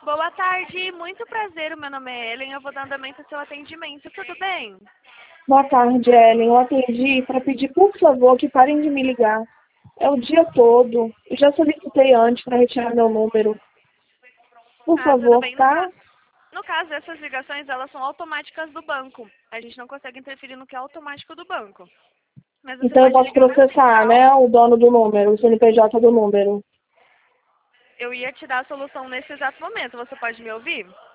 Boa tarde, muito prazer, o meu nome é Ellen, eu vou dar andamento ao seu atendimento, tudo bem? Boa tarde, Ellen. Eu atendi para pedir, por favor, que parem de me ligar. É o dia todo. Eu já solicitei antes para retirar meu número. Por Tudo favor, bem. tá? No caso, essas ligações, elas são automáticas do banco. A gente não consegue interferir no que é automático do banco. Mas você Então eu pode posso ligar na processar, central. né, o dono do número, o CNPJ do número. Eu ia te dar a solução nesse exato momento, você pode me ouvir?